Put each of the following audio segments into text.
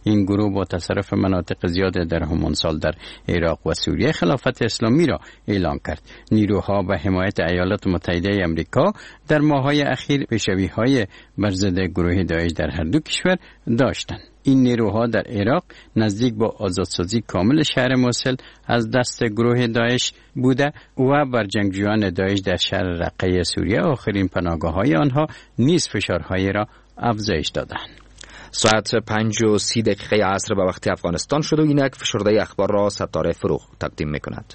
این گروه با تصرف مناطق زیاد در همان سال در عراق و سوریه خلافت اسلامی را اعلان کرد. نیروها به حمایت ایالات متحده آمریکا در ماه‌های اخیر پیشروی‌های بر ضد گروه داعش در هر دو کشور داشتند. این نیروها در عراق نزدیک با آزادسازی کامل شهر موصل از دست گروه داعش بوده و بر جنگجویان داعش در شهر رقه سوریه آخرین پناهگاه‌های آنها نیز فشارهای را افزایش دادند. ساعت 5:30 عصر به وقت افغانستان شد و اینک فشرده اخبار را ستاره فروغ تقدیم می‌کند.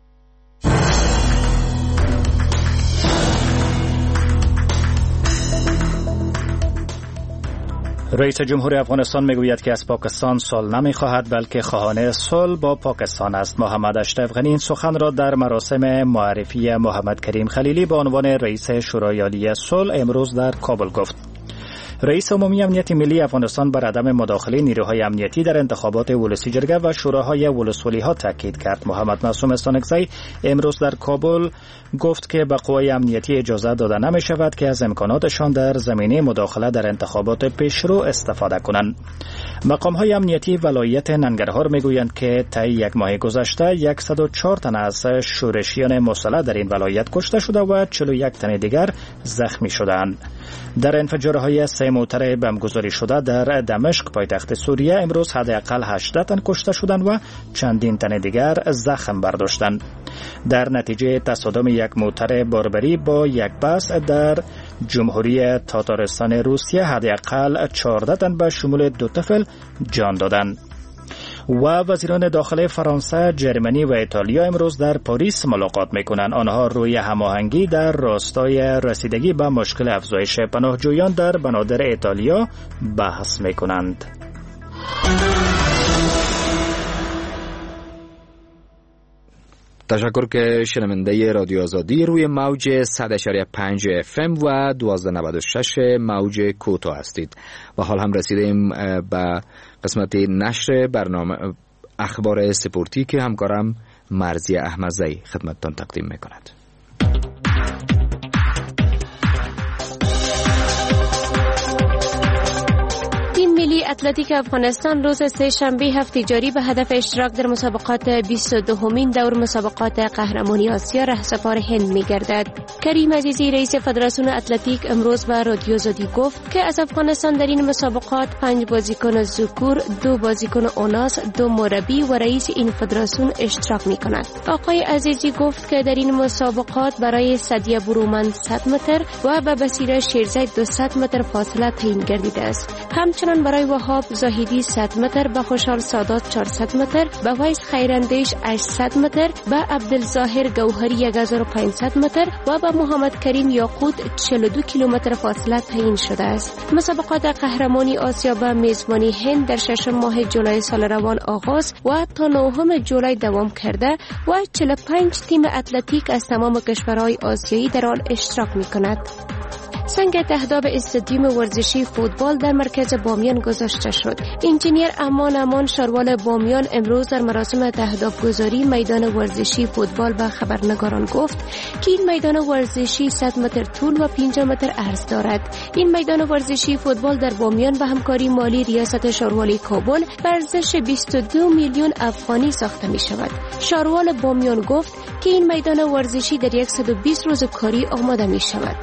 رئیس جمهور افغانستان میگوید که از پاکستان صلح نمیخواهد بلکه خواهان صلح با پاکستان است. محمد اشرف غنی این سخن را در مراسم معرفی محمد کریم خلیلی به عنوان رئیس شورای عالی صلح امروز در کابل گفت. رئیس عمومی امنیت ملی افغانستان بر عدم مداخله نیروهای امنیتی در انتخابات ولسی جرگه و شوراهای ولسوالی ها تاکید کرد. محمد معصوم استانکزی امروز در کابل گفت که به قوای امنیتی اجازه داده نمی شود که از امکاناتشان در زمینه مداخله در انتخابات پیشرو استفاده کنند. مقام های امنیتی ولایت ننگرهار می گویند که طی یک ماه گذشته 104 تن از شورشیان مسلح در این ولایت کشته شده و 41 تن دیگر زخمی شدند. در انفجارهای 3 موتر بمبگذاری شده در دمشق پایتخت سوریه امروز حداقل 18 تن کشته شدند و چندین تن دیگر زخم برداشتند. در نتیجه تصادم یک موتر باربری با یک بس در جمهوری تاتارستان روسیه حداقل 14 تن به شمول 2 طفل جان دادند. و وزیران داخلی فرانسه، جرمنی و ایتالیا امروز در پاریس ملاقات میکنند. آنها روی هماهنگی در راستای رسیدگی به مشکل افزایش پناهجویان در بنادر ایتالیا بحث میکنند. تشکر که شنونده رادیو آزادی روی موج 100.5 FM و 1296 موج کوتاه هستید و حال هم رسیدیم به قسمت نشر برنامه اخبار سپورتی که همکارم مرزی احمدزی خدمتتان تقدیم میکند. ملی اتلتیک افغانستان روز سه‌شنبه هفته جاری به هدف اشتراک در مسابقات 22مین دور مسابقات قهرمانی آسیا رهسپار هند می‌گردد. کریم عزیزی رئیس فدراسیون اتلتیک امروز به رادیو آزادی گفت که از افغانستان در این مسابقات 5 بازیکن ذکور، 2 بازیکن اوناث، 2 مربی و رئیس این فدراسیون اشتراک می‌کند. آقای عزیزی گفت که در این مسابقات برای سدیه برومند 100 متر و به بصیره شیرزاد 200 متر فاصله تعیین گردیده است. همچنین برای وهاب زاهدی 100 متر، به خوشحال سادات 400 متر، به ویس خیراندیش 800 متر، به عبدالظاهر گوهری 1500 متر و به محمد کریم یاقوت 42 کیلومتر فاصله تعیین شده است. مسابقات قهرمانی آسیا به میزبانی هند در 6 ماه جولای سال روان آغاز و تا 9 جولای دوام کرده و 45 تیم اتلتیک از تمام کشورهای آسیایی در آن اشتراک می‌کند. سنگ تهداب استادیوم ورزشی فوتبال در مرکز بامیان گذاشته شد. انجینیر امان شاروال بامیان امروز در مراسم تهداب گذاری میدان ورزشی فوتبال به خبرنگاران گفت که این میدان ورزشی 100 متر طول و 50 متر عرض دارد. این میدان ورزشی فوتبال در بامیان به همکاری مالی ریاست شاروالی کابل به ارزش 22 میلیون افغانی ساخته می شود. شاروال بامیان گفت که این میدان ورزشی در 120 روز کاری آماده می شود.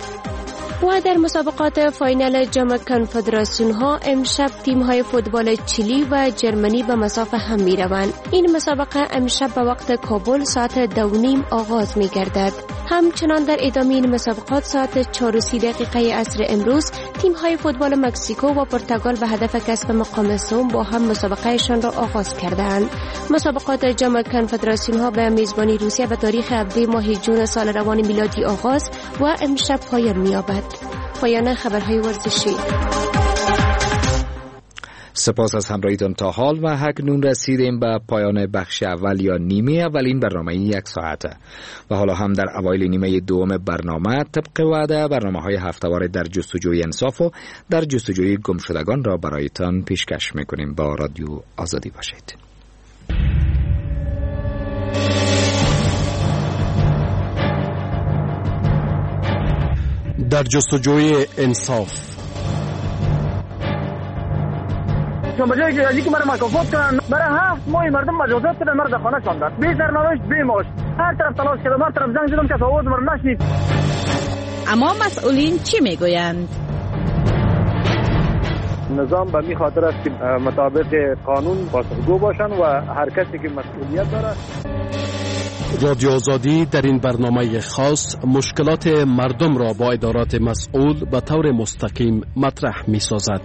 و در مسابقات فاینال جام کنفدراسیون ها امشب تیم های فوتبال چیلی و جرمنی به مسافه هم می روند. این مسابقه امشب به وقت کابل ساعت 2:30 آغاز می گردد. همچنان در ادامه این مسابقات ساعت 4:30 عصر امروز تیم های فوتبال مکزیکو و پرتغال به هدف کسب مقام سوم با هم مسابقهشان را آغاز کردند. مسابقات جام کنفدراسیون ها به میزبانی روسیه به تاریخ 7 ماه جون سال روان میلادی آغاز و امشب پایان می‌یابد. پایان خبرهای ورزشی. سپاس از همراهیتان تا حال و اکنون رسیدیم به پایان بخش اول یا نیمه اولین برنامه 1 ساعته و حالا هم در اوایل نیمه دوم برنامه طبق وعده برنامه‌های هفته‌وار در جستجوی انصاف و در جستجوی گمشدگان را برایتان پیشکش می‌کنیم. با رادیو آزادی باشید. در جستجوی انصاف داشتن بجای که ازی که مرا مکافات کنن برای 7 ماه مردم مجازات کردن مرا در خانه شاندن بی سرنوشت بی معاش هر طرف تلاش کردم هر طرف زنگ زدم که آواز مرا نشنید. اما مسئولین چی میگویند؟ نظام به می خاطر است که مطابق قانون پاسخگو باشن و هر کسی که مسئولیت داره. رادیو آزادی در این برنامه خاص مشکلات مردم را با ادارات مسئول به طور مستقیم مطرح می سازد.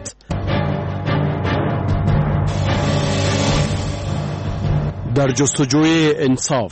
در جستجوی انصاف.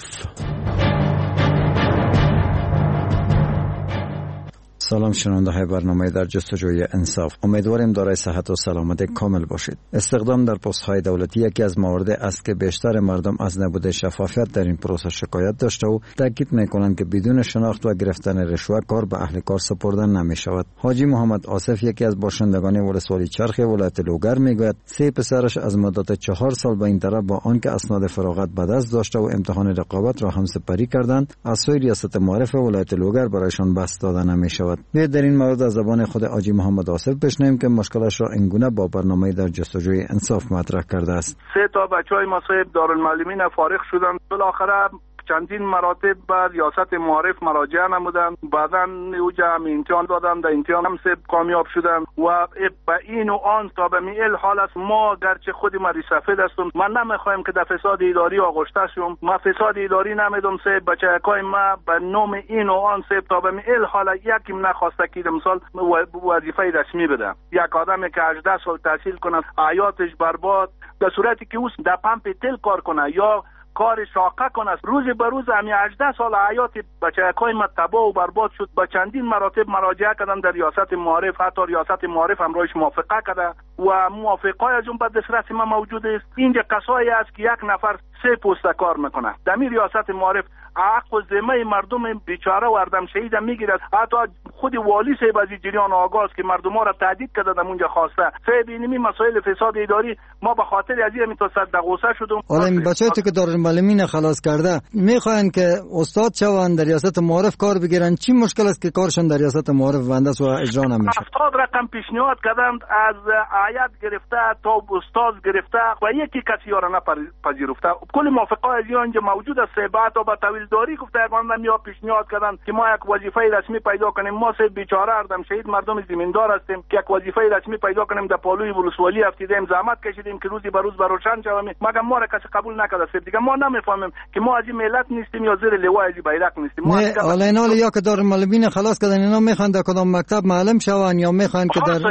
سلام شنونده های برنامه در جستجوی انصاف. امیدواریم دارای صحت و سلامت کامل باشید. استخدام در پست های دولتی یکی از موارد است که بیشتر مردم از نبود شفافیت در این پروسه شکایت داشته و تاکید میکنند که بدون شناخت و گرفتن رشوه کار به اهل کار سپردن نمی شود. حاجی محمد آصف یکی از باشندگان ولسوالی چرخ ولایت لوگر میگوید 3 پسرش از مدت 4 سال به این طرف با آنکه اسناد فراغت به دست داشته و امتحان رقابت را هم سپری کردند از سوی ریاست معارف ولایت لوگر برایشان بست داده نمی شود. در این مورد از زبان خود حاجی محمد آصف بشنویم که مشکلش را اینگونه با برنامه در جستجوی انصاف مطرح کرده است. 3 تا بچهای ما صاحب دارالمعلمین فارغ شدند. بالاخره چندین مراتب به ریاست معارف مراجعه نمودند. بعداً اوجا هم امتحان دادند، در امتحان هم سب کامیاب شدند و به این و آن تا به میل حال است. ما گرچه خود ما ریسفید هستم، من نمیخوایم که در فساد اداری آغشته شم. ما فساد اداری نمیدم سب بچه‌های ما به نام این و آن سب تا به میل حال یکیم نخواسته که مثال وظیفه رسمی بده. یک آدمی که 18 سال تحصیل کنه حیاتش برباد در صورتی که او در پمپ تل کار کنه یا کار شاقه کنه روز به روز همی 18 سال حیات بچه‌های ما تباه و برباد شد. با چندین مراتب مراجعه کردن در ریاست معارف، حتی ریاست معارف هم روش موافقه کرده و موافقای از اون به دسترس ما موجود است. اینجا کسایی است که یک نفر 3 پست کار میکنه. در می ریاست معارف حق و ذمه مردم بیچاره و اردم شهید میگیرد. حتی خود والی صاحب از جریان آغاز که مردم ها را تهدید کرده در اونجا خواسته. صاحب اینمی مسائل فساد اداری ما به خاطر از این تا غصه شدم. حالا این بچه‌ای که دارالمعلمین خلاص کرده میخواین که استاد شوند در ریاست معارف کار بگیرن، چی مشکل است که کارشون در ریاست معارف بندست و اجرا نمیشه؟ 70 رقم پیشنهاد کردند از هیئت گرفته تا استاد گرفته و یکی کسی را نپذیرفته. کل موافقه از اینجا موجود است. بعد با داری گفته اقوام میا پیشنهاد کردن که ما یک وظیفه رسمی پیدا کنیم. ما سه بیچاره اردم شهید مردم زمیندار هستیم که یک وظیفه رسمی پیدا کنیم. در پالوی ولسوالی افتیدیم، زحمت کشیدیم که روزی به روز روشن شویم، مگر ما را کسی قبول نکرده. دیگه ما نمیفهمیم که ما از این ملت نیستیم یا زیر لوای از بیرق نیستیم. ما حالا اینا یا که دارالمعلمین خلاص کردن اینا میخوان در کدام مکتب معلم شون یا میخوان که در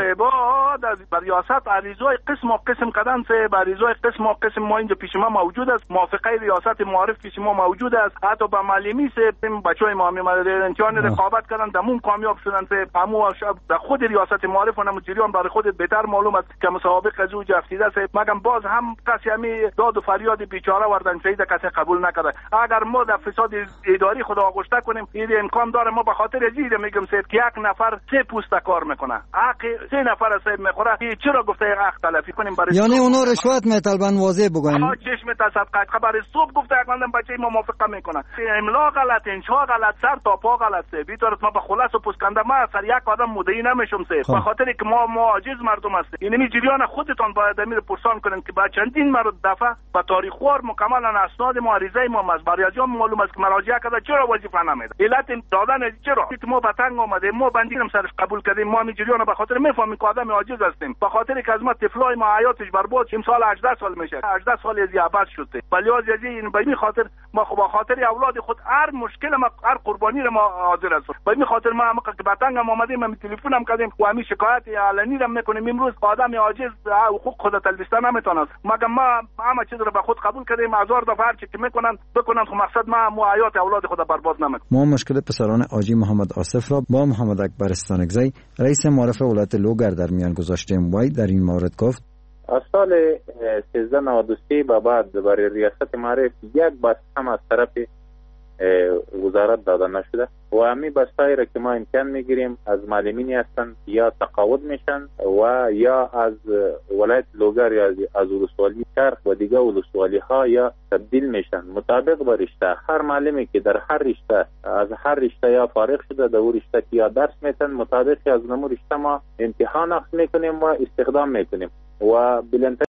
ریاست عریضای قسم و قسم کردن. سه عریضای قسم و قسم ما اینجا پیش ما موجود است. موافقه ریاست معارف پیش ما موجود است. حتی با معلمی سه بچهای ما امتحان رقابت کردن دمون کامیاب شدن. سه همو در خود ریاست معارف و جریان برای خودت بهتر معلوم است که مسابقه از او جفتیده است. مگر باز هم کسی همی داد و فریاد بیچاره وردن شهید کسی قبول نکرده. اگر ما در فساد اداری خود آغشته کنیم این امکان داره. ما به خاطر زیر میگم سه که یک نفر 3 پست کار میکنه، حق 3 نفر سه میخوره. چرا گفته حق تلفی کنیم برای یعنی اونا رشوت میطلبن واضح بگوین؟ چشم تصدق خبر صبح گفته یک بچه ما موافقه میکنه. املا غلط، انشاء غلط، سر تا پا غلط. سه بیطورت ما به خلاص و پسکنده ما سر یک آدم مدعی نمیشم سه به خاطر که ما عاجز مردم هستیم. یعنی جریان خودتان باید امیر پرسان کنین که با چندین مرد دفعه با تاریخ وار مکمل اسناد ما عریضه ما از بریازیان معلوم است که مراجعه کرده چرا وظیفه نمیده. علت دادن چرا ما به تنگ اومده ما بندیم سرش قبول کردیم. ما می جریان به خاطر میفهمیم که آدم عاجز هستیم. به خاطر که از ما طفلای ما حیاتش برباد شیم. سال 18 سال میشه، 18 سال از عباس شده. ولی از این به این خاطر ما خب به خاطر اولاد خود هر مشکل ما هر قربانی رو ما حاضر هستیم. به این خاطر ما که به تنگ اومدیم ما تلفن هم کردیم و همین شکایت علنی رو میکنیم. امروز آدم عاجز حقوق خود تلبیسته نمیتونه. مگر ما همه چیز رو به خود قبول کردیم. هزار دفعه هر چی که میکنن بکنن خب مقصد ما حیات اولاد خود برباد نمیکنیم. ما مشکل پسران حاجی محمد آصف را با محمد اکبر استانکزی رئیس معارف ولایت لوگر در میان گذاشتیم. وی در این مورد گفت از سال 1393 به بعد برای ریاست معارف یک بس هم از طرف وزارت داده نشده و همی بستایی را که ما امتحان میگیریم از معلمینی هستن یا تقاعد میشن و یا از ولایت لوگر یا از ولسوالی چرخ و دیگه ولسوالی ها یا تبدیل میشن مطابق با رشته. هر معلمی که در هر رشته از هر رشته یا فارغ شده در رشته که یا درس میتن مطابق از نمو رشته ما امتحان اخذ میکنیم و استخدام میکنیم و بلند